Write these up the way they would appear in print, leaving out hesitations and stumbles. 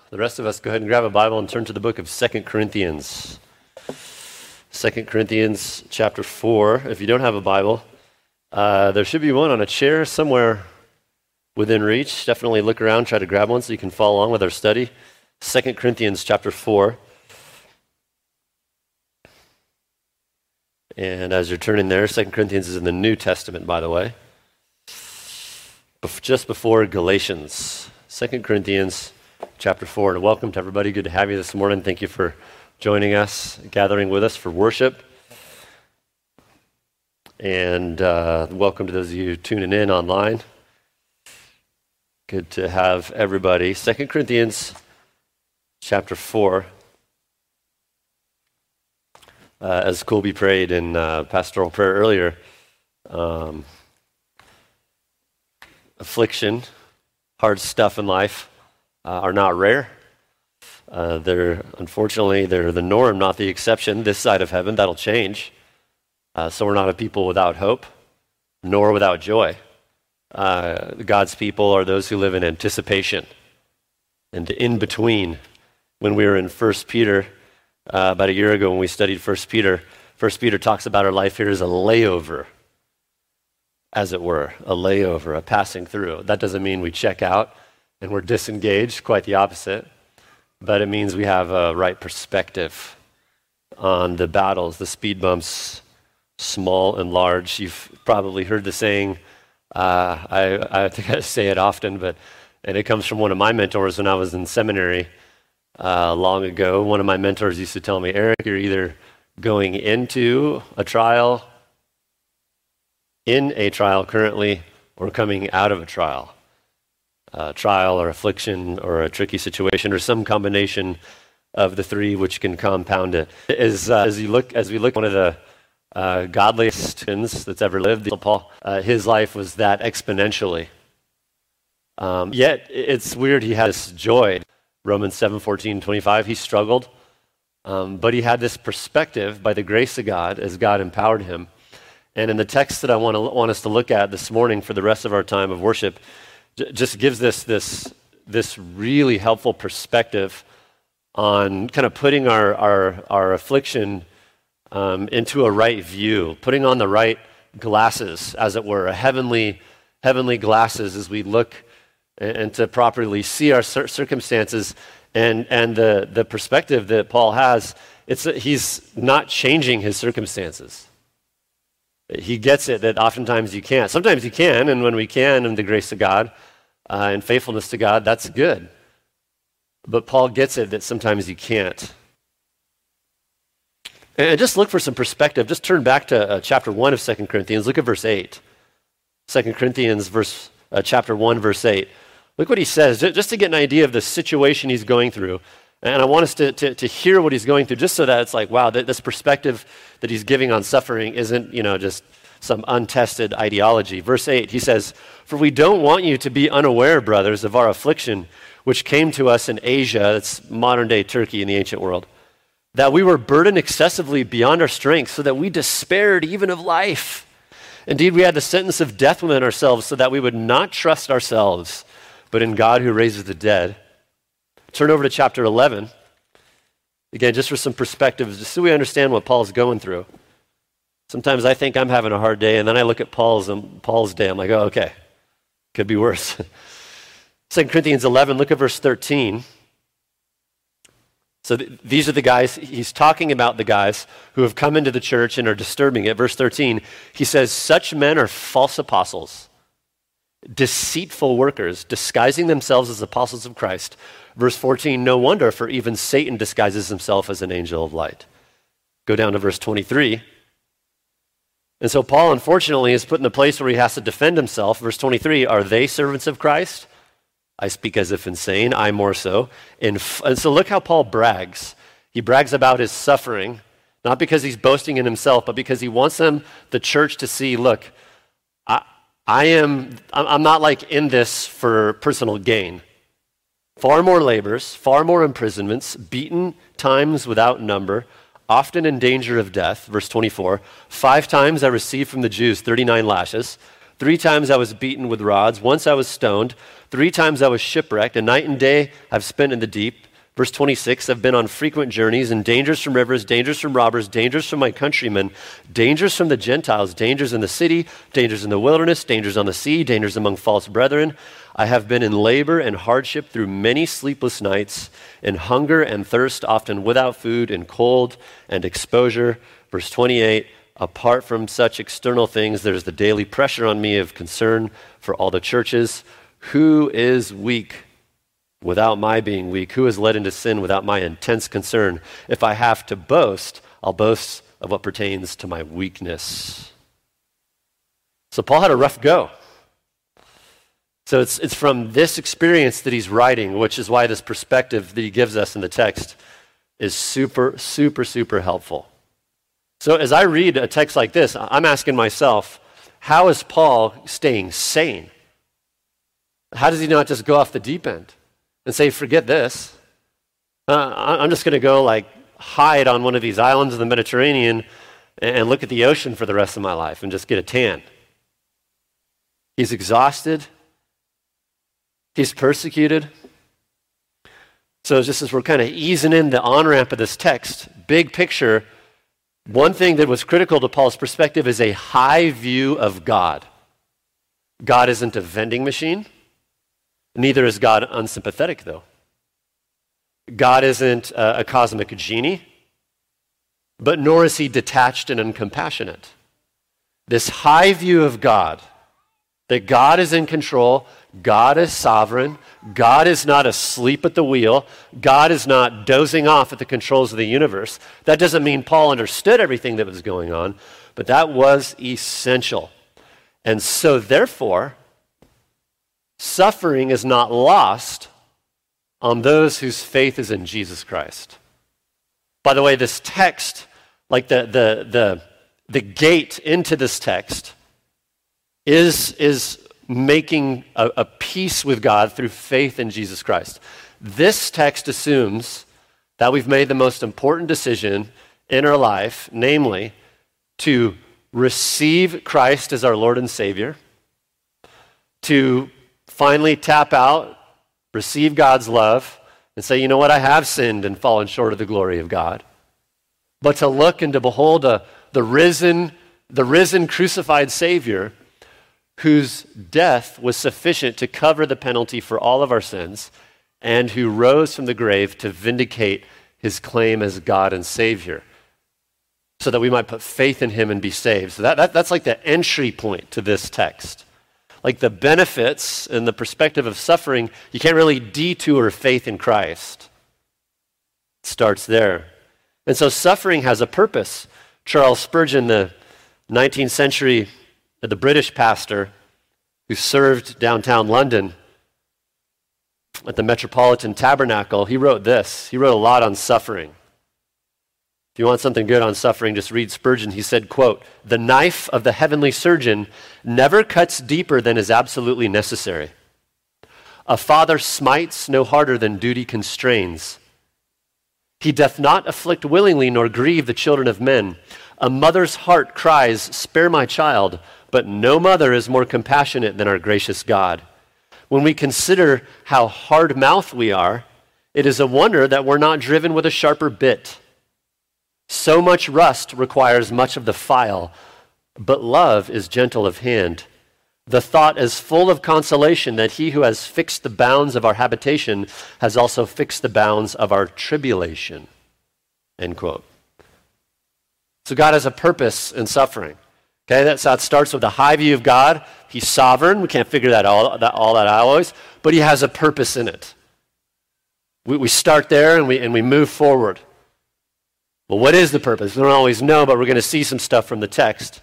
The rest of us, go ahead and grab a Bible and turn to the book of 2 Corinthians. 2 Corinthians chapter 4. If you don't have a Bible, there should be one on a chair somewhere within reach. Definitely look around, try to grab one so you can follow along with our study. 2 Corinthians chapter 4. And as you're turning there, 2 Corinthians is in the New Testament, by the way. Just before Galatians. 2 Corinthians chapter 4. And welcome to everybody. Good to have you this morning. Thank you for joining us, gathering with us for worship. And welcome to those of you tuning in online. Good to have everybody. 2 Corinthians chapter 4. As Colby prayed in pastoral prayer earlier, affliction, hard stuff in life are not rare. Unfortunately, they're the norm, not the exception. This side of heaven, that'll change. So we're not a people without hope, nor without joy. God's people are those who live in anticipation. And in between, when we were in 1 Peter, about a year ago when we studied 1 Peter talks about our life here as a layover, as it were, a layover, a passing through. That doesn't mean we check out and we're disengaged, quite the opposite, but it means we have a right perspective on the battles, the speed bumps, small and large. You've probably heard the saying, I think I say it often, and it comes from one of my mentors when I was in seminary long ago. One of my mentors used to tell me, Eric, you're either going into a trial, in a trial currently, or coming out of a trial. Trial or affliction or a tricky situation or some combination of the three which can compound it. As we look at one of the godliest sins that's ever lived, Paul, his life was that exponentially. Yet it's weird, he had this joy. Romans 7:14-25, he struggled, but he had this perspective by the grace of God as God empowered him. And in the text that I want us to look at this morning for the rest of our time of worship, just gives this really helpful perspective on kind of putting our affliction into a right view, putting on the right glasses, as it were, heavenly glasses as we look and to properly see our circumstances and the perspective that Paul has. He's not changing his circumstances. He gets it that oftentimes you can't. Sometimes you can, and when we can, in the grace of God and faithfulness to God, that's good. But Paul gets it that sometimes you can't. And just look for some perspective. Just turn back to chapter 1 of 2 Corinthians. Look at verse 8. 2 Corinthians chapter 1, verse 8. Look what he says, just to get an idea of the situation he's going through. And I want us to hear what he's going through, just so that it's like, wow, this perspective that he's giving on suffering isn't, just some untested ideology. Verse 8, he says, "For we don't want you to be unaware, brothers, of our affliction, which came to us in Asia," that's modern-day Turkey in the ancient world, "that we were burdened excessively beyond our strength, so that we despaired even of life. Indeed, we had the sentence of death within ourselves, so that we would not trust ourselves, but in God who raises the dead." Turn over to chapter 11. Again, just for some perspective, just so we understand what Paul's going through. Sometimes I think I'm having a hard day, and then I look at Paul's day. I'm like, oh, okay, could be worse. 2 Corinthians 11, look at verse 13. So these are the guys, he's talking about the guys who have come into the church and are disturbing it. Verse 13, he says, "Such men are false apostles, deceitful workers, disguising themselves as apostles of Christ." Verse 14, "No wonder, for even Satan disguises himself as an angel of light." Go down to verse 23. And so Paul, unfortunately, is put in the place where he has to defend himself. Verse 23, "Are they servants of Christ? I speak as if insane, I more so." And so look how Paul brags. He brags about his suffering, not because he's boasting in himself, but because he wants the church to see, look, I'm not like in this for personal gain. Far more labors, far more imprisonments, beaten times without number, often in danger of death. Verse 24, 5 times I received from the Jews 39 lashes. 3 times I was beaten with rods. Once I was stoned. 3 times I was shipwrecked. A night and day I've spent in the deep. Verse 26, I've been on frequent journeys and dangers from rivers, dangers from robbers, dangers from my countrymen, dangers from the Gentiles, dangers in the city, dangers in the wilderness, dangers on the sea, dangers among false brethren. I have been in labor and hardship through many sleepless nights, in hunger and thirst, often without food, in cold and exposure. Verse 28, apart from such external things, there's the daily pressure on me of concern for all the churches. Who is weak without my being weak? Who is led into sin without my intense concern? If I have to boast, I'll boast of what pertains to my weakness. So Paul had a rough go. So it's from this experience that he's writing, which is why this perspective that he gives us in the text is super, super, super helpful. So as I read a text like this, I'm asking myself, how is Paul staying sane? How does he not just go off the deep end and say, forget this? I'm just going to go like hide on one of these islands in the Mediterranean and look at the ocean for the rest of my life and just get a tan. He's exhausted. He's persecuted. So just as we're kind of easing in the on-ramp of this text, big picture, one thing that was critical to Paul's perspective is a high view of God. God isn't a vending machine. Neither is God unsympathetic, though. God isn't a cosmic genie, but nor is he detached and uncompassionate. This high view of God, that God is in control, God is sovereign, God is not asleep at the wheel, God is not dozing off at the controls of the universe. That doesn't mean Paul understood everything that was going on, but that was essential. And so therefore, suffering is not lost on those whose faith is in Jesus Christ. By the way, this text, like the gate into this text, is making a peace with God through faith in Jesus Christ. This text assumes that we've made the most important decision in our life, namely to receive Christ as our Lord and Savior, to finally tap out, receive God's love, and say, you know what, I have sinned and fallen short of the glory of God. But to look and to behold the risen crucified Savior whose death was sufficient to cover the penalty for all of our sins and who rose from the grave to vindicate his claim as God and Savior so that we might put faith in him and be saved. So that's like the entry point to this text. Like the benefits and the perspective of suffering, you can't really detour faith in Christ. It starts there. And so suffering has a purpose. Charles Spurgeon, the 19th century, the British pastor who served downtown London at the Metropolitan Tabernacle, he wrote this. He wrote a lot on suffering. If you want something good on suffering, just read Spurgeon. He said, quote, "The knife of the heavenly surgeon never cuts deeper than is absolutely necessary. A father smites no harder than duty constrains. He doth not afflict willingly nor grieve the children of men. A mother's heart cries, 'Spare my child,' but no mother is more compassionate than our gracious God. When we consider how hard-mouthed we are, it is a wonder that we're not driven with a sharper bit. So much rust requires much of the file, but love is gentle of hand. The thought is full of consolation that he who has fixed the bounds of our habitation has also fixed the bounds of our tribulation." End quote. So God has a purpose in suffering. Okay, that starts with the high view of God. He's sovereign. We can't figure that all out always, but he has a purpose in it. We start there and we move forward. Well, what is the purpose? We don't always know, but we're going to see some stuff from the text.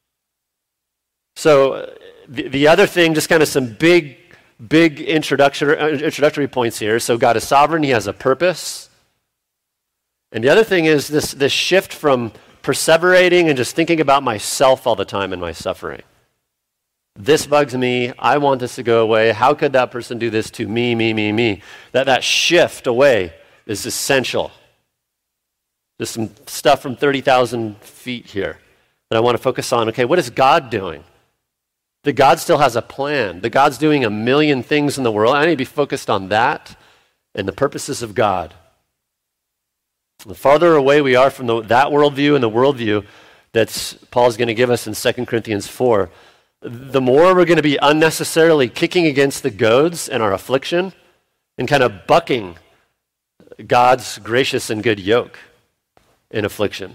So the other thing, just kind of some big introductory points here. So God is sovereign. He has a purpose. And the other thing is this shift from perseverating and just thinking about myself all the time in my suffering. This bugs me. I want this to go away. How could that person do this to me? That shift away is essential. There's some stuff from 30,000 feet here that I want to focus on. Okay, what is God doing? that God still has a plan, that God's doing a million things in the world. I need to be focused on that and the purposes of God. The farther away we are from that worldview and the worldview that Paul's going to give us in 2 Corinthians 4, the more we're going to be unnecessarily kicking against the goads in our affliction and kind of bucking God's gracious and good yoke in affliction.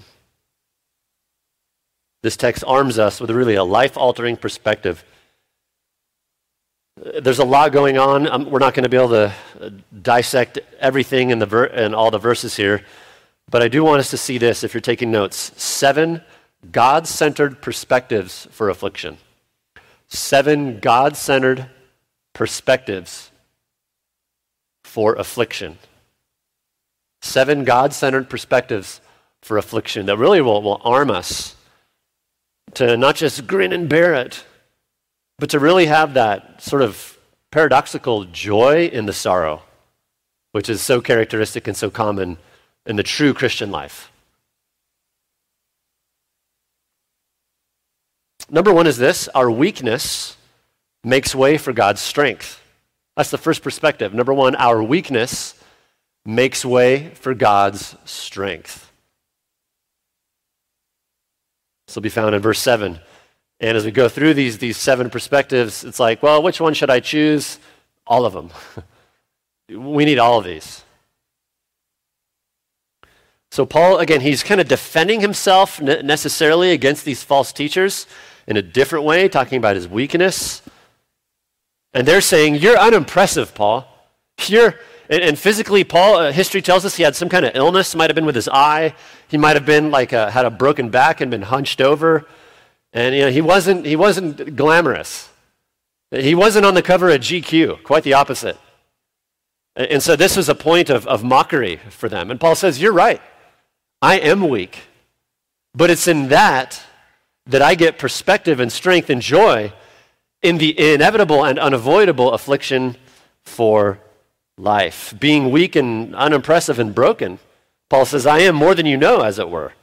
This text arms us with really a life-altering perspective. There's a lot going on. We're not going to be able to dissect everything in all the verses here, but I do want us to see this if you're taking notes. 7 God-centered perspectives for affliction. 7 God-centered perspectives for affliction. 7 God-centered perspectives for affliction that really will arm us to not just grin and bear it, but to really have that sort of paradoxical joy in the sorrow, which is so characteristic and so common in the true Christian life. Number 1 is this: our weakness makes way for God's strength. That's the first perspective. Number 1, our weakness makes way for God's strength. This will be found in verse 7. And as we go through these 7 perspectives, it's like, well, which one should I choose? All of them. We need all of these. So Paul, again, he's kind of defending himself necessarily against these false teachers in a different way, talking about his weakness. And they're saying, you're unimpressive, Paul. And physically, Paul, history tells us he had some kind of illness. Might have been with his eye. He might have been had a broken back and been hunched over. And he wasn't glamorous. He wasn't on the cover of GQ. Quite the opposite. And so this was a point of mockery for them. And Paul says, you're right. I am weak. But it's in that I get perspective and strength and joy in the inevitable and unavoidable affliction for life. Being weak and unimpressive and broken, Paul says, I am more than you know, as it were.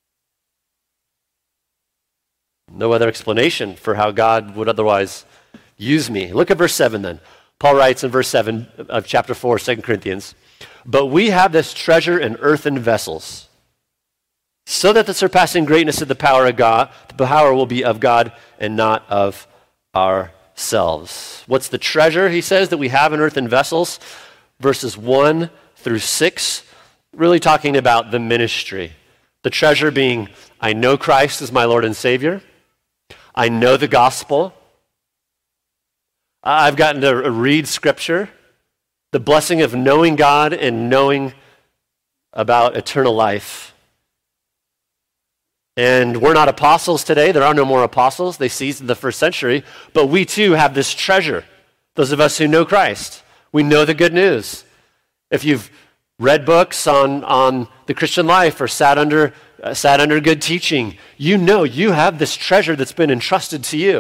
No other explanation for how God would otherwise use me. Look at verse 7 then. Paul writes in verse 7 of chapter 4, 2 Corinthians, but we have this treasure in earthen vessels, so that the surpassing greatness of the power will be of God and not of ourselves. What's the treasure, he says, that we have in earthen vessels? Verses 1 through 6, really talking about the ministry. The treasure being, I know Christ as my Lord and Savior. I know the gospel. I've gotten to read Scripture. The blessing of knowing God and knowing about eternal life. And we're not apostles today. There are no more apostles. They ceased in the first century. But we too have this treasure. Those of us who know Christ. We know the good news. If you've read books on the Christian life or sat under good teaching, you know you have this treasure that's been entrusted to you.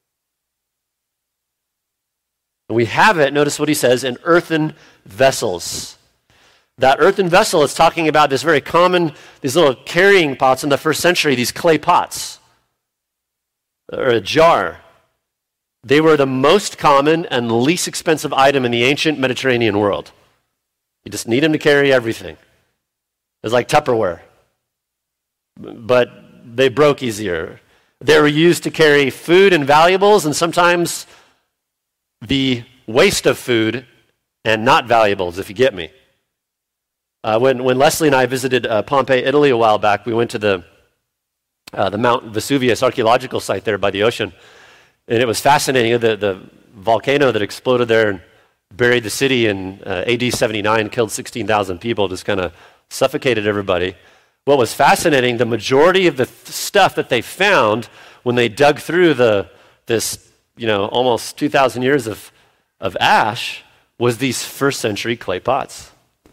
And we have it, notice what he says, in earthen vessels. That earthen vessel is talking about this very common, these little carrying pots in the first century, these clay pots, or a jar. They were the most common and least expensive item in the ancient Mediterranean world. You just need them to carry everything. It's like Tupperware. But they broke easier. They were used to carry food and valuables, and sometimes the waste of food and not valuables, if you get me. When Leslie and I visited Pompeii, Italy a while back, we went to the Mount Vesuvius archaeological site there by the ocean. And it was fascinating. The volcano that exploded there and buried the city in AD 79, killed 16,000 people, just kind of suffocated everybody. What was fascinating, the majority of the stuff that they found when they dug through this almost 2,000 years of ash was these first century clay pots.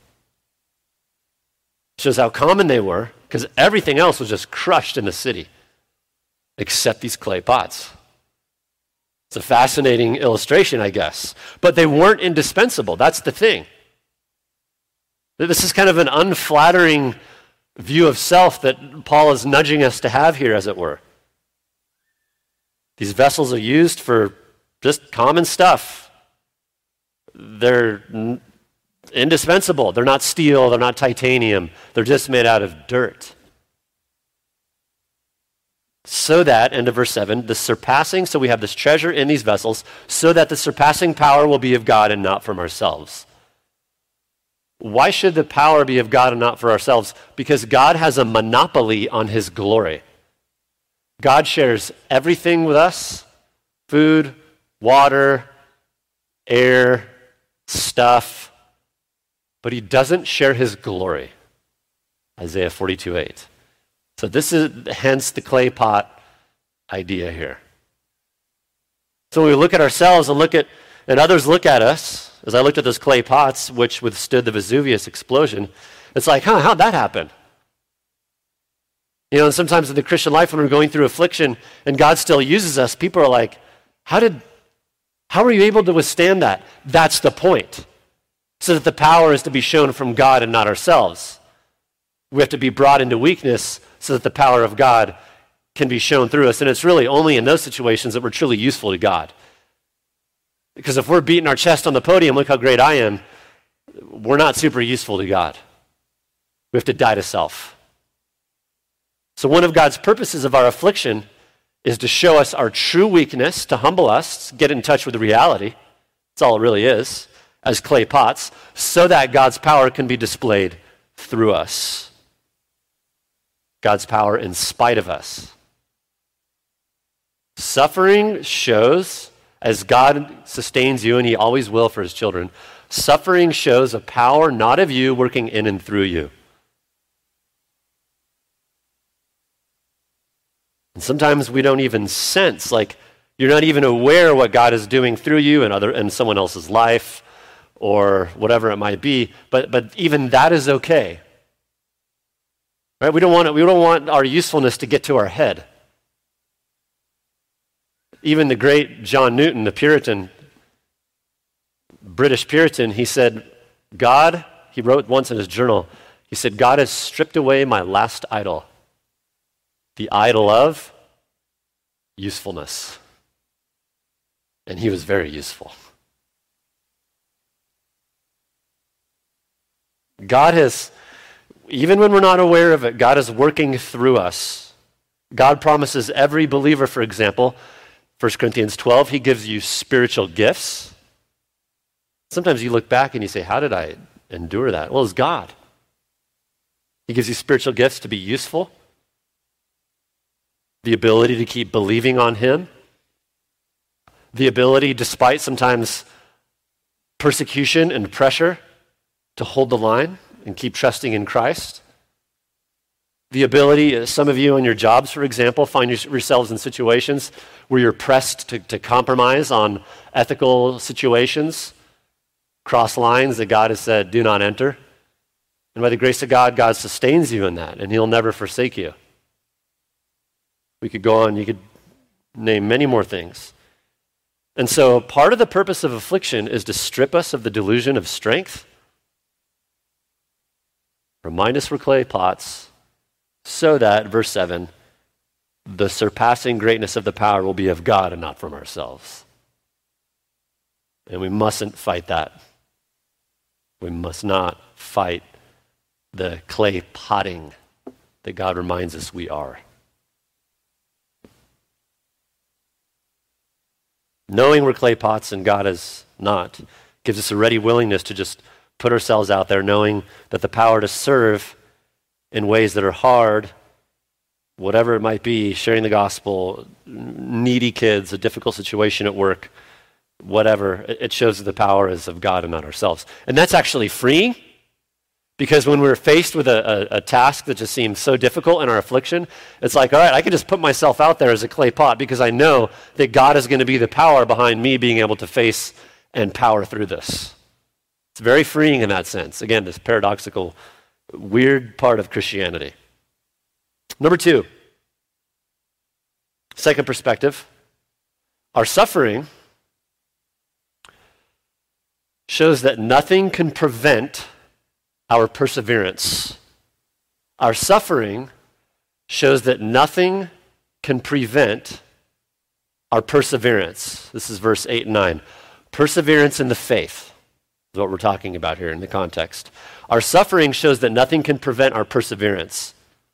Shows how common they were, because everything else was just crushed in the city, except these clay pots. It's a fascinating illustration, I guess. But they weren't indispensable. That's the thing. This is kind of an unflattering view of self that Paul is nudging us to have here, as it were. These vessels are used for just common stuff. They're indispensable. They're not steel, they're not titanium. They're just made out of dirt. So that, end of verse 7, the surpassing, so we have this treasure in these vessels, so that the surpassing power will be of God and not from ourselves. Why should the power be of God and not for ourselves? Because God has a monopoly on his glory. God shares everything with us: food, water, air, stuff, but he doesn't share his glory. Isaiah 42:8. So this is hence the clay pot idea here. So when we look at ourselves and others look at us, as I looked at those clay pots which withstood the Vesuvius explosion, it's like, how'd that happen? And sometimes in the Christian life when we're going through affliction and God still uses us, people are like, how are you able to withstand that? That's the point. So that the power is to be shown from God and not ourselves. We have to be brought into weakness so that the power of God can be shown through us. And it's really only in those situations that we're truly useful to God. Because if we're beating our chest on the podium, look how great I am, we're not super useful to God. We have to die to self. So one of God's purposes of our affliction is to show us our true weakness, to humble us, get in touch with the reality. That's all it really is, as clay pots, so that God's power can be displayed through us. God's power in spite of us. Suffering shows, as God sustains you, and he always will for his children, suffering shows a power not of you working in and through you. And sometimes we don't even sense, like you're not even aware what God is doing through you and someone else's life or whatever it might be, but even that is okay. Right? We don't want our usefulness to get to our head. Even the great John Newton, the Puritan, British Puritan, he said, he wrote once in his journal, he said, God has stripped away my last idol, the idol of usefulness. And he was very useful. God has, even when we're not aware of it, God is working through us. God promises every believer, for example, 1 Corinthians 12, he gives you spiritual gifts. Sometimes you look back and you say, how did I endure that? Well, it's God. He gives you spiritual gifts to be useful, the ability to keep believing on him, the ability, despite sometimes persecution and pressure, to hold the line and keep trusting in Christ. The ability, some of you on your jobs, for example, find yourselves in situations where you're pressed to compromise on ethical situations, cross lines that God has said, do not enter. And by the grace of God, God sustains you in that, and he'll never forsake you. We could go on, you could name many more things. And so part of the purpose of affliction is to strip us of the delusion of strength, remind us we're clay pots, so that, verse 7, the surpassing greatness of the power will be of God and not from ourselves. And we mustn't fight that. We must not fight the clay potting that God reminds us we are. Knowing we're clay pots and God is not gives us a ready willingness to just put ourselves out there, knowing that the power to serve in ways that are hard, whatever it might be, sharing the gospel, needy kids, a difficult situation at work, whatever, it shows that the power is of God and not ourselves. And that's actually freeing, because when we're faced with a task that just seems so difficult in our affliction, it's like, all right, I can just put myself out there as a clay pot because I know that God is going to be the power behind me being able to face and power through this. It's very freeing in that sense. Again, this paradoxical, weird part of Christianity. Number 2, second perspective, our suffering shows that nothing can prevent our perseverance. Our suffering shows that nothing can prevent our perseverance. This is verse 8 and 9. Perseverance in the faith is what we're talking about here in the context. Our suffering shows that nothing can prevent our perseverance.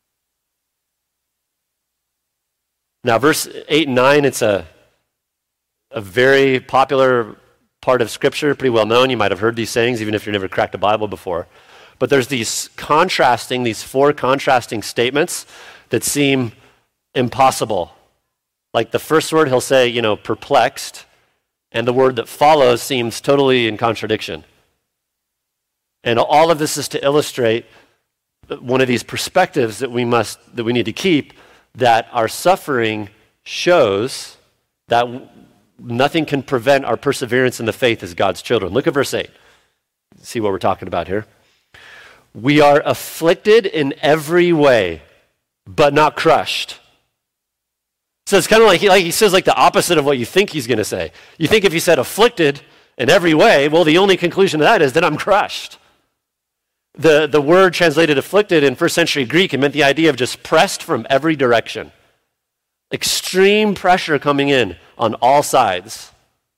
Now, verse 8 and 9, it's a very popular part of Scripture, pretty well known. You might have heard these sayings, even if you've never cracked a Bible before. But there's these four contrasting statements that seem impossible. Like the first word, he'll say, perplexed, and the word that follows seems totally in contradiction. And all of this is to illustrate one of these perspectives that we need to keep, that our suffering shows that nothing can prevent our perseverance in the faith as God's children. Look at verse 8. See what we're talking about here. We are afflicted in every way, but not crushed. So it's kind of like he says like the opposite of what you think he's going to say. You think if he said afflicted in every way, well, the only conclusion to that is that I'm crushed. The word translated afflicted in first century Greek, it meant the idea of just pressed from every direction. Extreme pressure coming in on all sides.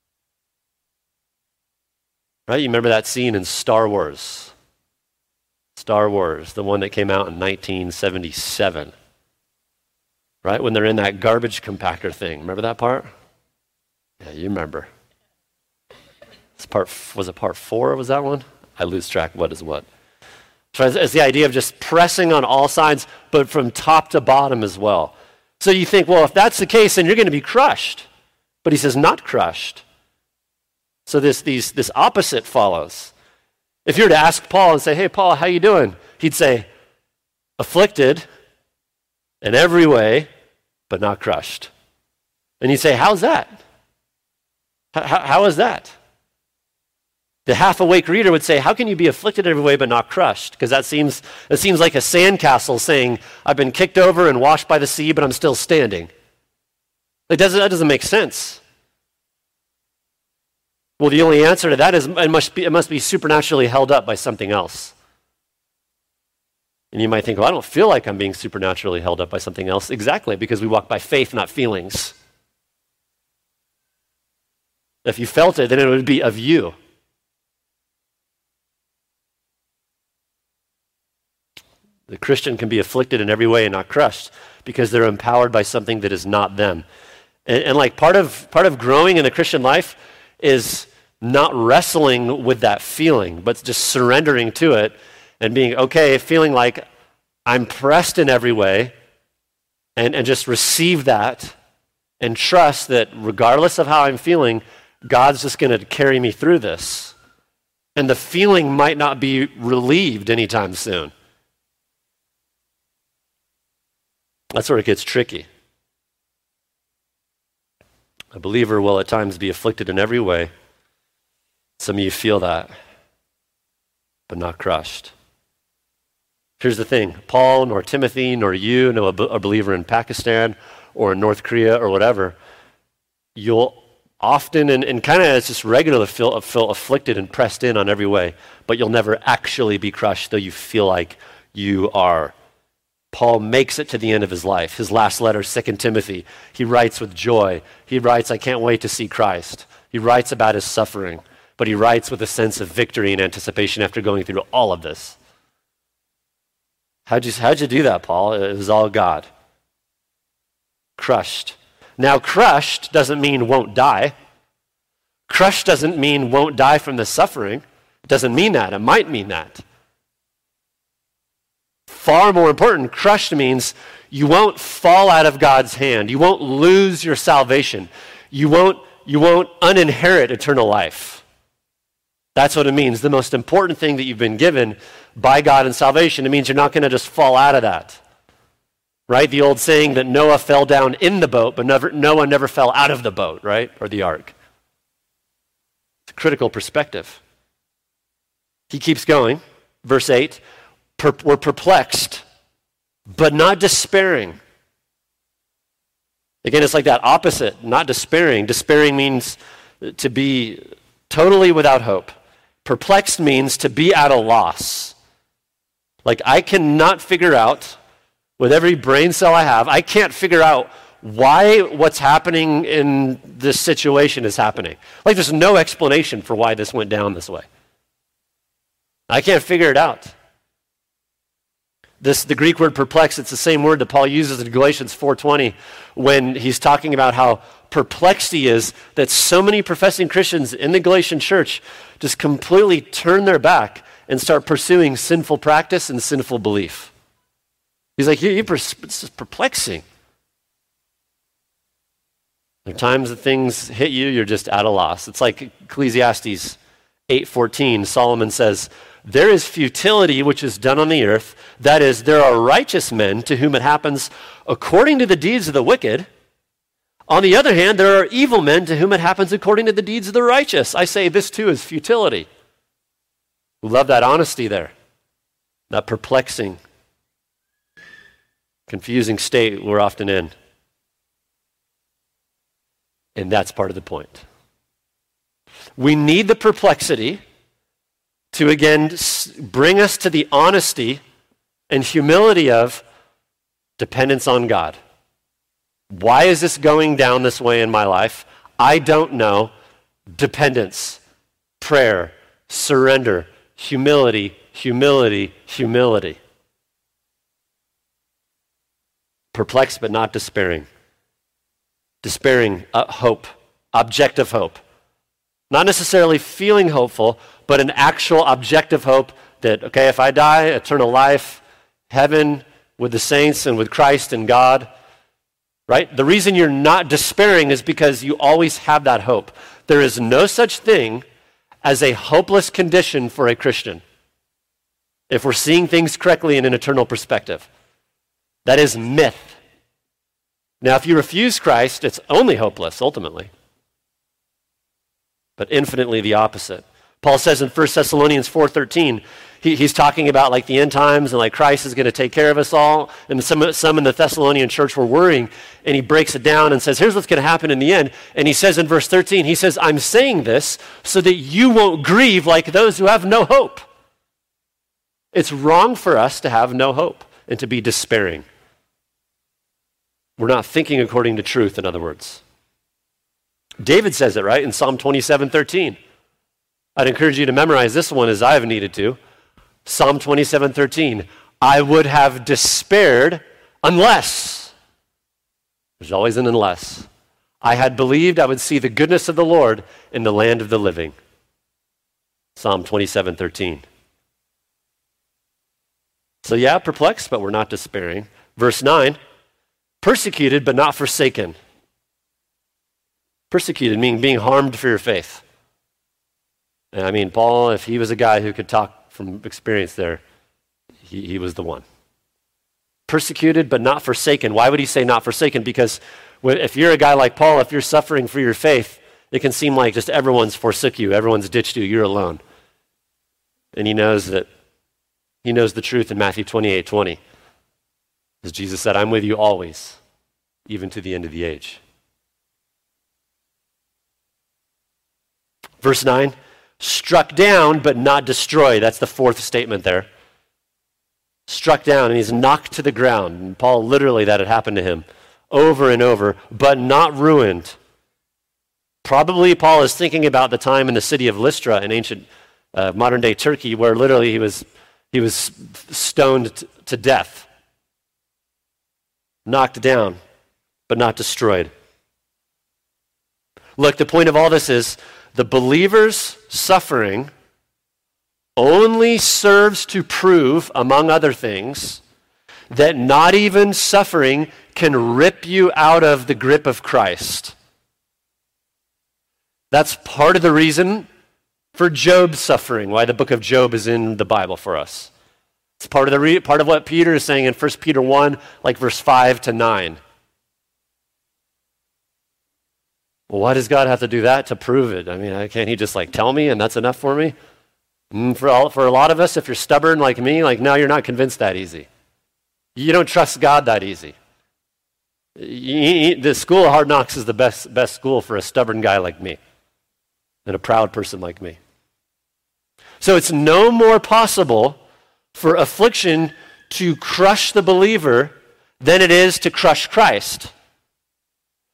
Right? You remember that scene in Star Wars? Star Wars, the one that came out in 1977. Right? When they're in that garbage compactor thing. Remember that part? Yeah, you remember. Was it part 4? Was that one? I lose track of what is what. So it's the idea of just pressing on all sides, but from top to bottom as well. So you think, well, if that's the case, then you're going to be crushed. But he says, not crushed. So this opposite follows. If you were to ask Paul and say, hey, Paul, how you doing? He'd say, afflicted in every way, but not crushed. And you'd say, how's that? How is that? The half-awake reader would say, how can you be afflicted every way but not crushed? Because it seems like a sandcastle saying, I've been kicked over and washed by the sea, but I'm still standing. That doesn't make sense. Well, the only answer to that is it must be supernaturally held up by something else. And you might think, well, I don't feel like I'm being supernaturally held up by something else. Exactly, because we walk by faith, not feelings. If you felt it, then it would be of you. The Christian can be afflicted in every way and not crushed because they're empowered by something that is not them. And like part of growing in the Christian life is not wrestling with that feeling, but just surrendering to it and being okay, feeling like I'm pressed in every way and just receive that and trust that regardless of how I'm feeling, God's just going to carry me through this. And the feeling might not be relieved anytime soon. That's where it gets tricky. A believer will at times be afflicted in every way. Some of you feel that, but not crushed. Here's the thing. Paul, nor Timothy, nor you, nor a believer in Pakistan or in North Korea or whatever, you'll often, and kind of it's just regular, feel afflicted and pressed in on every way, but you'll never actually be crushed, though you feel like you are. Paul makes it to the end of his life. His last letter, 2 Timothy, he writes with joy. He writes, I can't wait to see Christ. He writes about his suffering, but he writes with a sense of victory and anticipation after going through all of this. How'd you do that, Paul? It was all God. Crushed. Now, crushed doesn't mean won't die. Crushed doesn't mean won't die from the suffering. It doesn't mean that. It might mean that. Far more important, crushed means you won't fall out of God's hand. You won't lose your salvation. You won't uninherit eternal life. That's what it means. The most important thing that you've been given by God in salvation, it means you're not going to just fall out of that. Right? The old saying that Noah fell down in the boat, but Noah never fell out of the boat, right? Or the ark. It's a critical perspective. He keeps going. Verse 8. We're perplexed, but not despairing. Again, it's like that opposite, not despairing. Despairing means to be totally without hope. Perplexed means to be at a loss. Like I cannot figure out, with every brain cell I have, I can't figure out why what's happening in this situation is happening. Like there's no explanation for why this went down this way. I can't figure it out. The Greek word perplex, it's the same word that Paul uses in Galatians 4:20 when he's talking about how perplexed he is that so many professing Christians in the Galatian church just completely turn their back and start pursuing sinful practice and sinful belief. He's like, it's perplexing. There are times that things hit you, you're just at a loss. It's like Ecclesiastes 8:14, Solomon says, there is futility which is done on the earth. That is, there are righteous men to whom it happens according to the deeds of the wicked. On the other hand, there are evil men to whom it happens according to the deeds of the righteous. I say this too is futility. We love that honesty there, that perplexing, confusing state we're often in. And that's part of the point. We need the perplexity to again bring us to the honesty and humility of dependence on God. Why is this going down this way in my life? I don't know. Dependence, prayer, surrender, humility, humility, humility. Perplexed but not despairing. Despairing, hope, objective hope. Not necessarily feeling hopeful, but an actual objective hope that, okay, if I die, eternal life, heaven with the saints and with Christ and God, right? The reason you're not despairing is because you always have that hope. There is no such thing as a hopeless condition for a Christian if we're seeing things correctly in an eternal perspective. That is myth. Now, if you refuse Christ, it's only hopeless, ultimately. But infinitely the opposite. Paul says in 1 Thessalonians 4:13, he's talking about like the end times and like Christ is going to take care of us all. And some in the Thessalonian church were worrying, and he breaks it down and says, here's what's going to happen in the end. And he says in verse 13, he says, I'm saying this so that you won't grieve like those who have no hope. It's wrong for us to have no hope and to be despairing. We're not thinking according to truth, in other words. David says it, right, in Psalm 27:13. I'd encourage you to memorize this one as I've needed to. Psalm 27:13. I would have despaired unless, there's always an unless, I had believed I would see the goodness of the Lord in the land of the living. Psalm 27:13. So yeah, perplexed, but we're not despairing. Verse 9, persecuted but not forsaken. Persecuted meaning being harmed for your faith. And I mean, Paul, if he was a guy who could talk from experience there, he was the one. Persecuted but not forsaken. Why would he say not forsaken? Because if you're a guy like Paul, if you're suffering for your faith, it can seem like just everyone's forsook you, everyone's ditched you, you're alone. And he knows the truth in Matthew 28:20. As Jesus said, I'm with you always, even to the end of the age. Verse 9, struck down but not destroyed. That's the fourth statement there. Struck down, and he's knocked to the ground. And Paul, literally, that had happened to him over and over, but not ruined. Probably Paul is thinking about the time in the city of Lystra in ancient modern-day Turkey, where literally he was stoned to death. Knocked down, but not destroyed. Look, the point of all this is the believer's suffering only serves to prove, among other things, that not even suffering can rip you out of the grip of Christ. That's part of the reason for Job's suffering, why the book of Job is in the Bible for us. It's part of what Peter is saying in 1 Peter 1, like verse 5 to 9. Well, why does God have to do that to prove it? I mean, can't he just tell me and that's enough for me? For a lot of us, if you're stubborn like me, no, you're not convinced that easy. You don't trust God that easy. The school of hard knocks is the best school for a stubborn guy like me and a proud person like me. So it's no more possible for affliction to crush the believer than it is to crush Christ.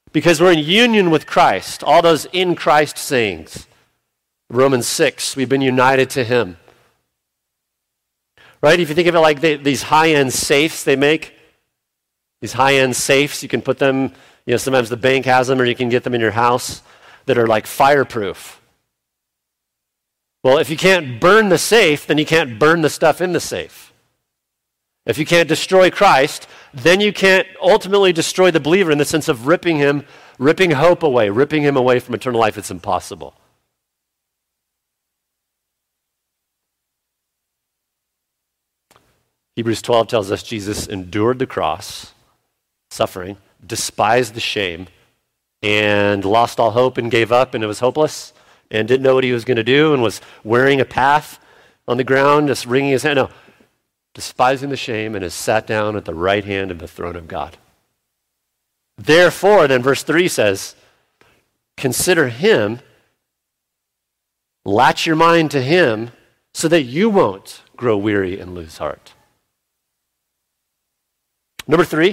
Because we're in union with Christ. All those in Christ sayings. Romans 6, we've been united to him. Right? If you think of it like these high-end safes they make, these high-end safes, you can put them, sometimes the bank has them or you can get them in your house that are like fireproof. Well, if you can't burn the safe, then you can't burn the stuff in the safe. If you can't destroy Christ, then you can't ultimately destroy the believer in the sense of ripping hope away, ripping him away from eternal life. It's impossible. Hebrews 12 tells us Jesus endured the cross, suffering, despised the shame, and lost all hope and gave up, and it was hopeless, and didn't know what he was going to do, and was wearing a path on the ground, just wringing his hand. No, despising the shame, and has sat down at the right hand of the throne of God. Therefore, then verse 3 says, consider him, latch your mind to him, so that you won't grow weary and lose heart. Number 3,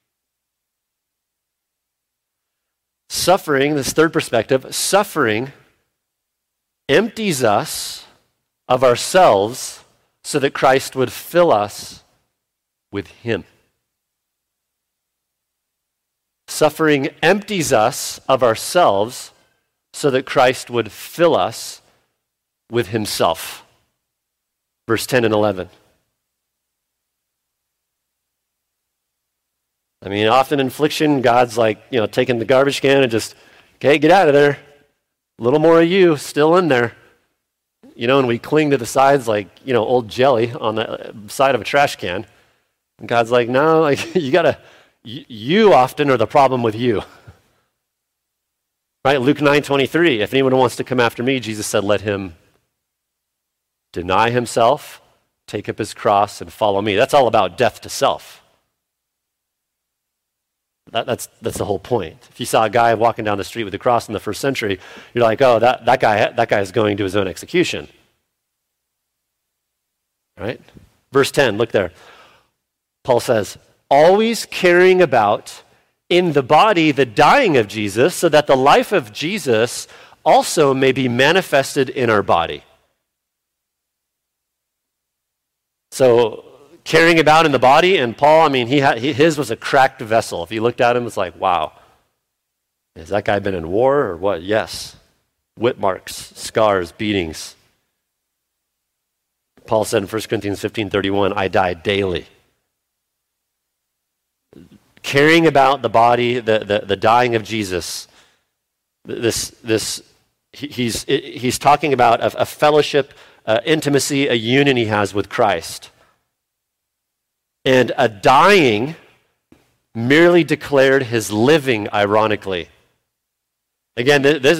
suffering, this third perspective, suffering empties us of ourselves so that Christ would fill us with him. Suffering empties us of ourselves so that Christ would fill us with himself. Verse 10 and 11. I mean, often in affliction, God's like, taking the garbage can and just, okay, get out of there. A little more of you still in there. And we cling to the sides like, old jelly on the side of a trash can. And God's like, no, like you often are the problem with you. Right? Luke 9:23, if anyone wants to come after me, Jesus said, let him deny himself, take up his cross, and follow me. That's all about death to self. That's the whole point. If you saw a guy walking down the street with a cross in the first century, you're like, oh, that guy is going to his own execution. Right? Verse 10, look there. Paul says, always carrying about in the body the dying of Jesus, so that the life of Jesus also may be manifested in our body. So, carrying about in the body, and Paul, his was a cracked vessel. If you looked at him, it's like, wow, has that guy been in war or what? Yes. Whip marks, scars, beatings. Paul said in 1 Corinthians 15:31, I die daily. Carrying about the body, the dying of Jesus, he's talking about a fellowship, intimacy, a union he has with Christ. And a dying merely declared his living, ironically. Again,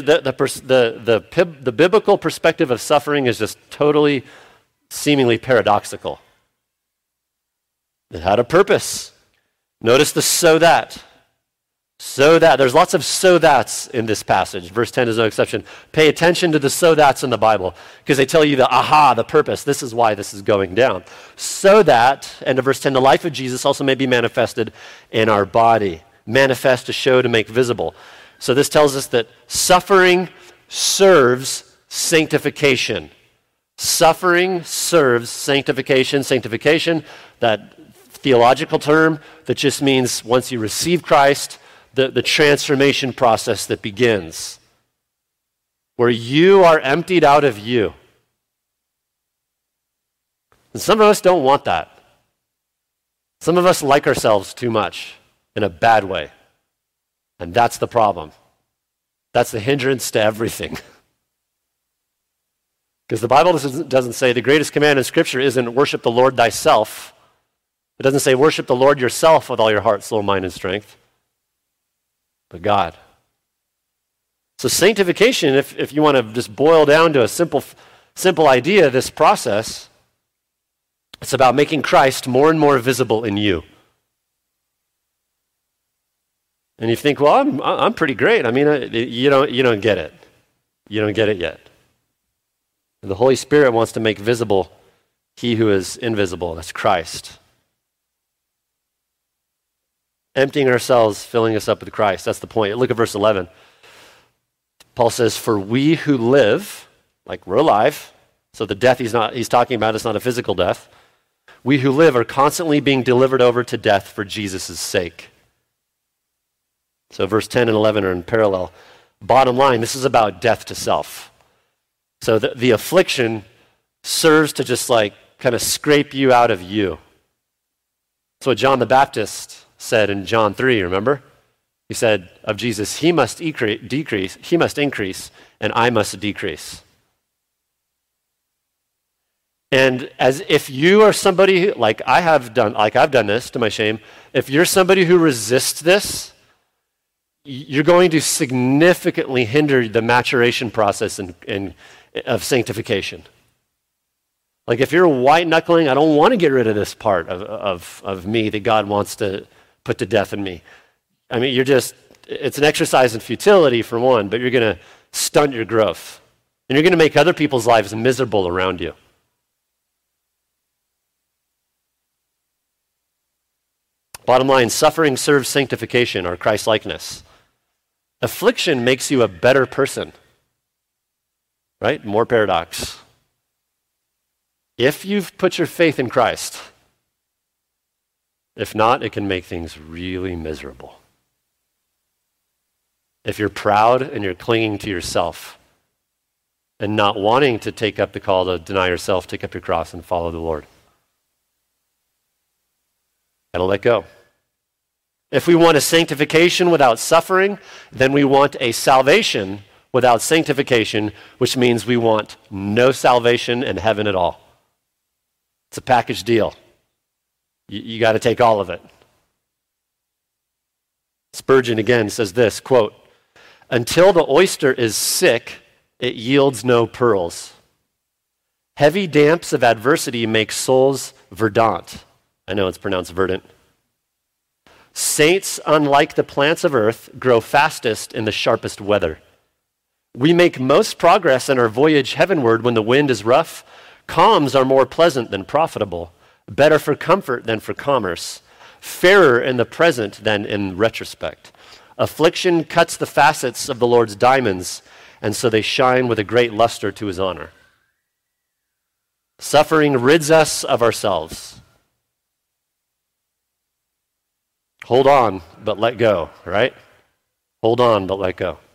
the biblical perspective of suffering is just totally, seemingly paradoxical. It had a purpose. Notice the so that. So that. There's lots of so that's in this passage. Verse 10 is no exception. Pay attention to the so that's in the Bible because they tell you the purpose. This is why this is going down. So that, end of verse 10, the life of Jesus also may be manifested in our body. Manifest, to show, to make visible. So this tells us that suffering serves sanctification. Suffering serves sanctification. Sanctification, that theological term that just means once you receive Christ, the transformation process that begins, where you are emptied out of you. And some of us don't want that. Some of us like ourselves too much in a bad way. And that's the problem. That's the hindrance to everything. Because the Bible doesn't say the greatest command in Scripture isn't worship the Lord thyself. It doesn't say worship the Lord yourself with all your heart, soul, mind, and strength. But God. So sanctification, if you want to just boil down to a simple idea, this process, it's about making Christ more and more visible in you. And you think, well, I'm pretty great. You don't get it. You don't get it yet. And the Holy Spirit wants to make visible he who is invisible. That's Christ. Emptying ourselves, filling us up with Christ. That's the point. Look at verse 11. Paul says, for we who live, like we're alive, so the death he's talking about is not a physical death. We who live are constantly being delivered over to death for Jesus' sake. So verse 10 and 11 are in parallel. Bottom line, this is about death to self. So the affliction serves to just like kind of scrape you out of you. That's what John the Baptist said in John 3, remember? He said of Jesus, he must increase, and I must decrease. And as if you are somebody like I've done this to my shame, if you're somebody who resists this, you're going to significantly hinder the maturation process of sanctification. Like if you're white knuckling, I don't want to get rid of this part of me that God wants to put to death in me. I mean, it's an exercise in futility for one, but you're going to stunt your growth. And you're going to make other people's lives miserable around you. Bottom line, suffering serves sanctification or Christ-likeness. Affliction makes you a better person. Right? More paradox. If you've put your faith in Christ, if not, it can make things really miserable. If you're proud and you're clinging to yourself and not wanting to take up the call to deny yourself, take up your cross and follow the Lord. Gotta let go. If we want a sanctification without suffering, then we want a salvation without sanctification, which means we want no salvation and heaven at all. It's a package deal. You got to take all of it. Spurgeon again says this, quote, until the oyster is sick, it yields no pearls. Heavy damps of adversity make souls verdant. I know it's pronounced verdant. Saints, unlike the plants of earth, grow fastest in the sharpest weather. We make most progress in our voyage heavenward when the wind is rough. Calms are more pleasant than profitable, better for comfort than for commerce, fairer in the present than in retrospect. Affliction cuts the facets of the Lord's diamonds, and so they shine with a great luster to his honor. Suffering rids us of ourselves. Hold on, but let go, right? Hold on, but let go.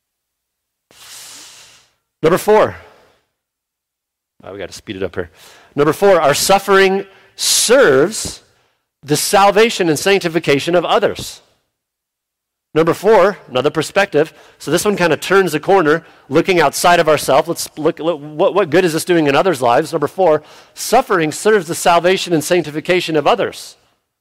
Number 4. We got to speed it up here. Number 4, our suffering serves the salvation and sanctification of others. Number 4, another perspective. So this one kind of turns a corner, looking outside of ourselves. Let's look what good is this doing in others' lives? Number 4, suffering serves the salvation and sanctification of others.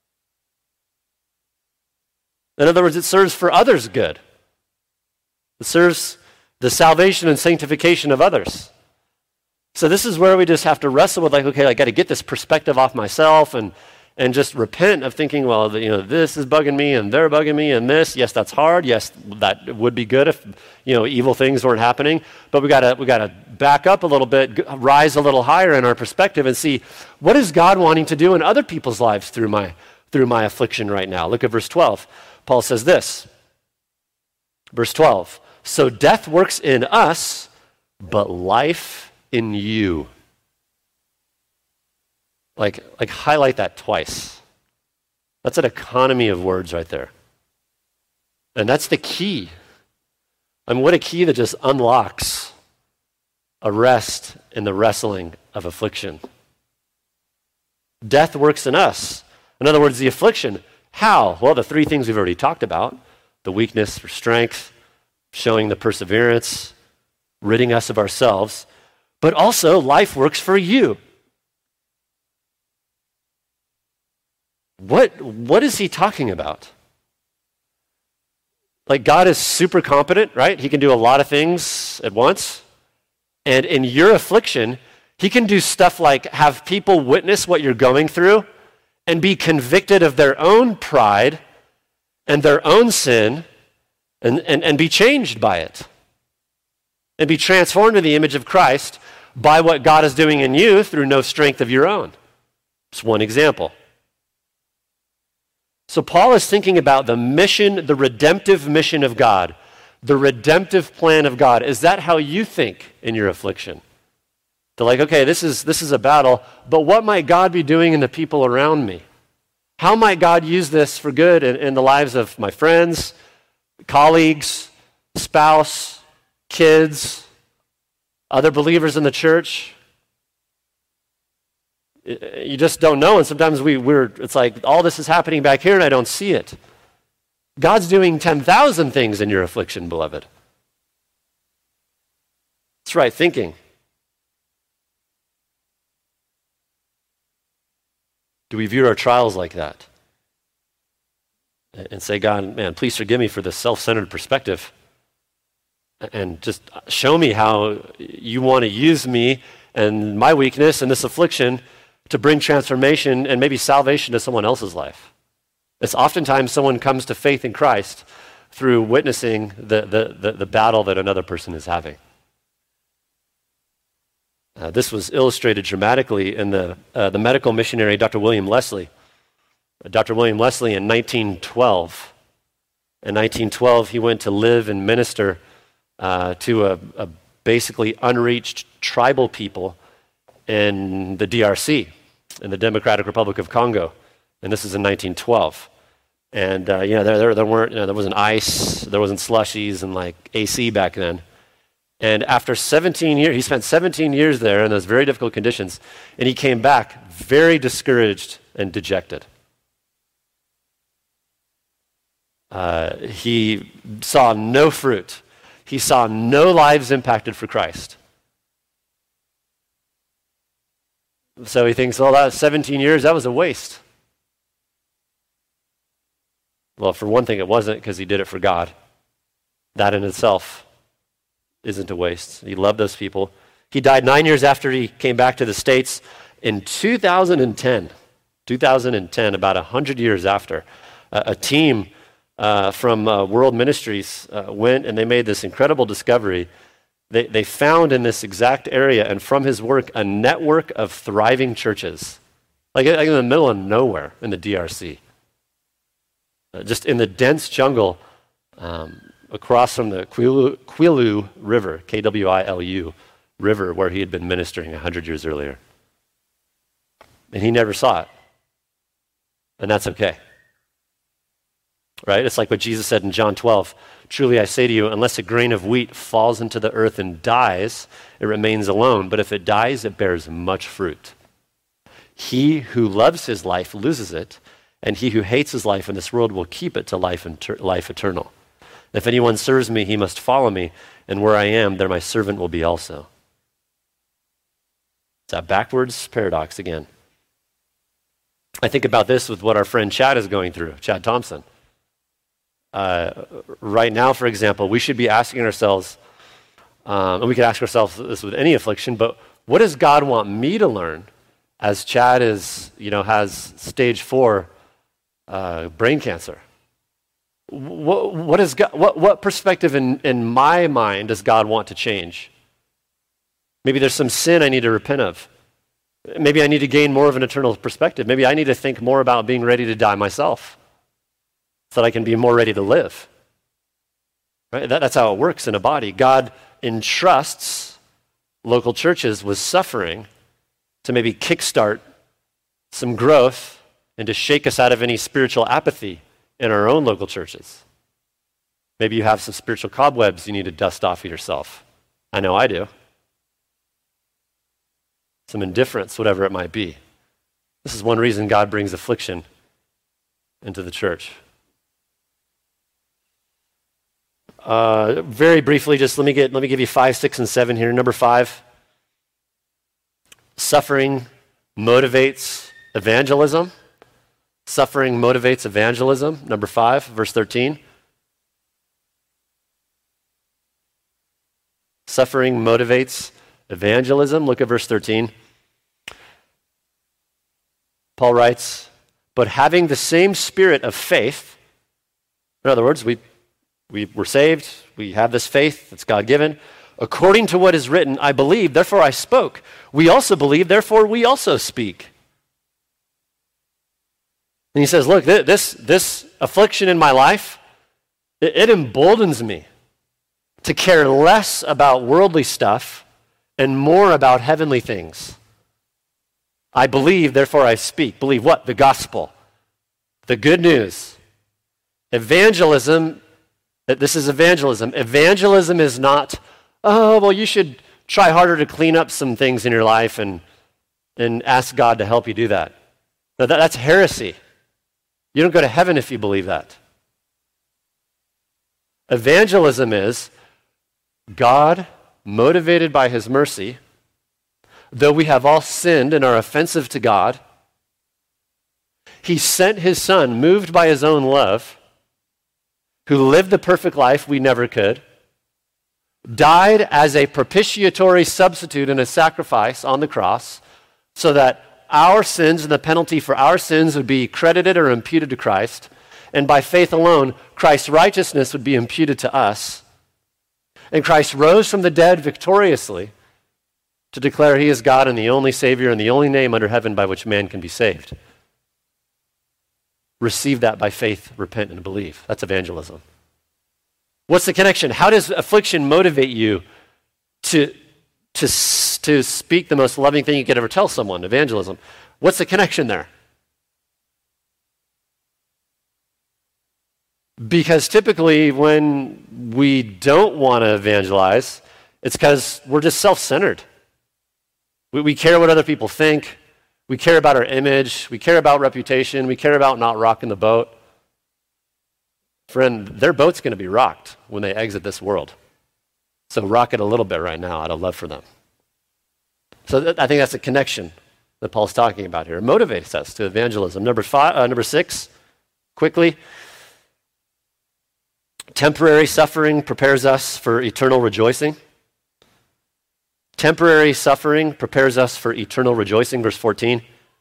In other words, it serves for others' good. It serves the salvation and sanctification of others. So this is where we just have to wrestle with, like, okay, I got to get this perspective off myself and just repent of thinking, well, this is bugging me and they're bugging me and this. Yes, that's hard. Yes, that would be good if, evil things weren't happening. But we got to back up a little bit, rise a little higher in our perspective and see what is God wanting to do in other people's lives through my affliction right now. Look at verse 12. Paul says this, verse 12, so death works in us, but life in you. Like highlight that twice. That's an economy of words right there. And that's the key. What a key that just unlocks a rest in the wrestling of affliction. Death works in us. In other words, the affliction. How? Well, the 3 things we've already talked about. The weakness for strength, showing the perseverance, ridding us of ourselves. But also, life works for you. What is he talking about? Like, God is super competent, right? He can do a lot of things at once. And in your affliction, he can do stuff like have people witness what you're going through and be convicted of their own pride and their own sin and be changed by it. And be transformed in the image of Christ by what God is doing in you through no strength of your own. It's one example. So Paul is thinking about the mission, the redemptive mission of God, the redemptive plan of God. Is that how you think in your affliction? They're like, okay, this is a battle, but what might God be doing in the people around me? How might God use this for good in the lives of my friends, colleagues, spouse, kids, other believers in the church? You just don't know, and sometimes it's like all this is happening back here and I don't see it. God's doing 10,000 things in your affliction, beloved. That's right thinking. Do we view our trials like that? And say, God, man, please forgive me for this self-centered perspective. And just show me how you want to use me and my weakness and this affliction to bring transformation and maybe salvation to someone else's life. It's oftentimes someone comes to faith in Christ through witnessing the battle that another person is having. This was illustrated dramatically in the medical missionary Dr. William Leslie. Dr. William Leslie in 1912. In 1912, he went to live and minister to a basically unreached tribal people in the DRC, in the Democratic Republic of Congo. And this is in 1912. And there wasn't ice, there wasn't slushies and like AC back then. And after 17 years, he spent 17 years there in those very difficult conditions, and he came back very discouraged and dejected. He saw no fruit. He saw no lives impacted for Christ. So he thinks, well, that 17 years, that was a waste. Well, for one thing, it wasn't, because he did it for God. That in itself isn't a waste. He loved those people. He died 9 years after he came back to the States in 2010. 2010, about 100 years after. A team from World Ministries went and they made this incredible discovery. They found in this exact area, and from his work, a network of thriving churches. Like in the middle of nowhere in the DRC. Just in the dense jungle, across from the Kwilu River, Kwilu River, where he had been ministering 100 years earlier. And he never saw it. And that's okay. Right? It's like what Jesus said in John 12. Truly I say to you, unless a grain of wheat falls into the earth and dies, it remains alone. But if it dies, it bears much fruit. He who loves his life loses it, and he who hates his life in this world will keep it to life eternal. If anyone serves me, he must follow me, and where I am, there my servant will be also. It's that backwards paradox again. I think about this with what our friend Chad is going through, Chad Thompson. Right now, for example, we should be asking ourselves, and we can ask ourselves this with any affliction, but what does God want me to learn as Chad has stage 4 brain cancer? What perspective in my mind does God want to change? Maybe there's some sin I need to repent of. Maybe I need to gain more of an eternal perspective. Maybe I need to think more about being ready to die myself so that I can be more ready to live. Right? That's how it works in a body. God entrusts local churches with suffering to maybe kickstart some growth and to shake us out of any spiritual apathy in our own local churches. Maybe you have some spiritual cobwebs you need to dust off of yourself. I know I do. Some indifference, whatever it might be. This is one reason God brings affliction into the church. Very briefly, just let me give you 5, 6, and 7 here. Number 5, suffering motivates evangelism. Suffering motivates evangelism. Number 5, verse 13. Suffering motivates evangelism. Look at verse 13. Paul writes, but having the same spirit of faith, in other words, we were saved, we have this faith that's God-given. According to what is written, I believe, therefore I spoke. We also believe, therefore we also speak. And he says, look, this affliction in my life, it emboldens me to care less about worldly stuff and more about heavenly things. I believe, therefore I speak. Believe what? The gospel. The good news. Evangelism, this is evangelism. Evangelism is not, oh, well, you should try harder to clean up some things in your life and ask God to help you do that. No, that's heresy. You don't go to heaven if you believe that. Evangelism is God, motivated by his mercy, though we have all sinned and are offensive to God, he sent his son, moved by his own love, who lived the perfect life we never could, died as a propitiatory substitute and a sacrifice on the cross, so that our sins and the penalty for our sins would be credited or imputed to Christ, and by faith alone, Christ's righteousness would be imputed to us. And Christ rose from the dead victoriously to declare he is God and the only Savior and the only name under heaven by which man can be saved. Receive that by faith, repent, and believe. That's evangelism. What's the connection? How does affliction motivate you to speak the most loving thing you could ever tell someone? Evangelism. What's the connection there? Because typically when we don't want to evangelize, it's because we're just self-centered. We care what other people think. We care about our image. We care about reputation. We care about not rocking the boat. Friend, their boat's going to be rocked when they exit this world. So rock it a little bit right now out of love for them. So I think that's a connection that Paul's talking about here. It motivates us to evangelism. Number 6, quickly. Temporary suffering prepares us for eternal rejoicing. Temporary suffering prepares us for eternal rejoicing. Verse 14.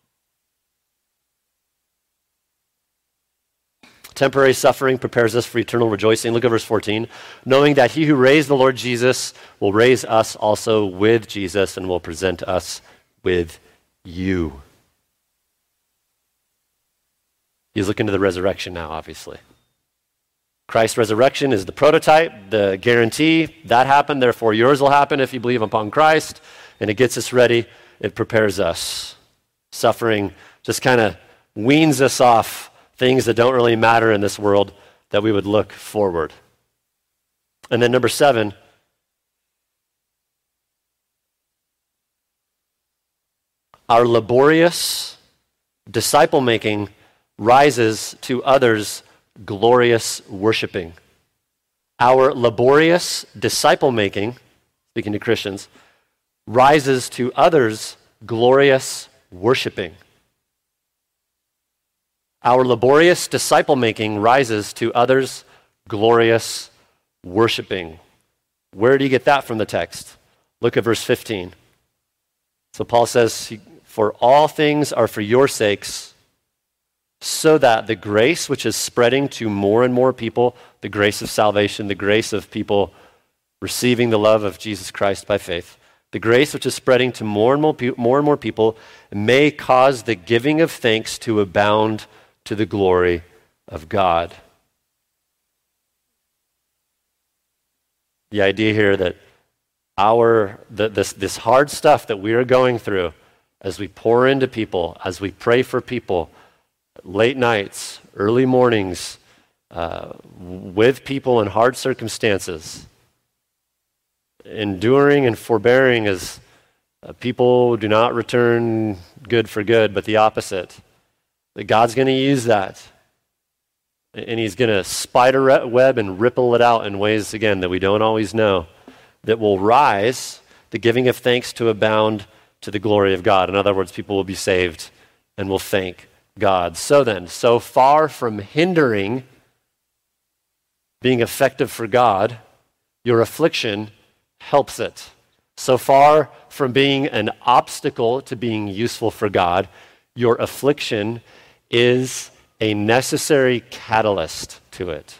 Temporary suffering prepares us for eternal rejoicing. Look at verse 14. Knowing that he who raised the Lord Jesus will raise us also with Jesus and will present us with you. He's looking to the resurrection now, obviously. Christ's resurrection is the prototype, the guarantee. That happened, therefore yours will happen if you believe upon Christ. And it gets us ready. It prepares us. Suffering just kind of weans us off things that don't really matter in this world, that we would look forward. And then number 7, our laborious disciple-making rises to others' glorious worshiping. Our laborious disciple-making, speaking to Christians, rises to others' glorious worshiping. Our laborious disciple-making rises to others' glorious worshiping. Where do you get that from the text? Look at verse 15. So Paul says, for all things are for your sakes, so that the grace which is spreading to more and more people, the grace of salvation, the grace of people receiving the love of Jesus Christ by faith, the grace which is spreading to more and more people may cause the giving of thanks to abound to the glory of God. The idea here that this hard stuff that we are going through, as we pour into people, as we pray for people, late nights, early mornings, with people in hard circumstances, enduring and forbearing as people do not return good for good, but the opposite. That God's going to use that. And he's going to spider web and ripple it out in ways, again, that we don't always know, that will rise the giving of thanks to abound to the glory of God. In other words, people will be saved and will thank God. So then, so far from hindering being effective for God, your affliction helps it. So far from being an obstacle to being useful for God, your affliction is a necessary catalyst to it.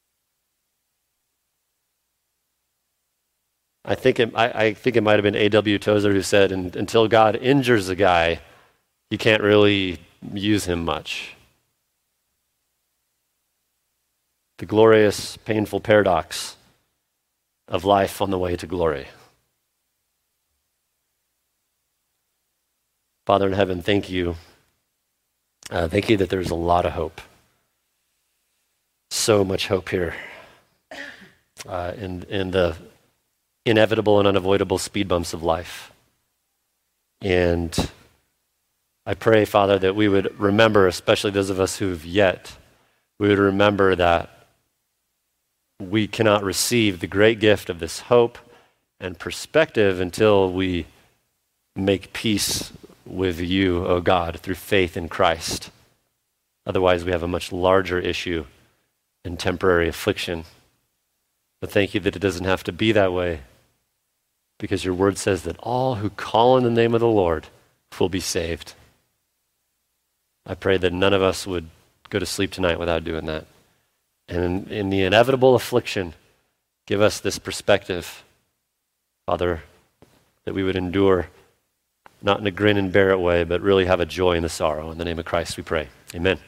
I think it might have been A.W. Tozer who said, until God injures a guy, you can't really use him much. the glorious, painful paradox of life on the way to glory. Father in heaven, thank you. Thank you that there's a lot of hope. So much hope here in the inevitable and unavoidable speed bumps of life. And I pray, Father, that we would remember, especially those of us who've yet, we would remember that we cannot receive the great gift of this hope and perspective until we make peace with you, O God, through faith in Christ. Otherwise, we have a much larger issue in temporary affliction. But thank you that it doesn't have to be that way, because your word says that all who call on the name of the Lord will be saved. I pray that none of us would go to sleep tonight without doing that. And in the inevitable affliction, give us this perspective, Father, that we would endure, not in a grin and bear it way, but really have a joy in the sorrow. In the name of Christ we pray. Amen.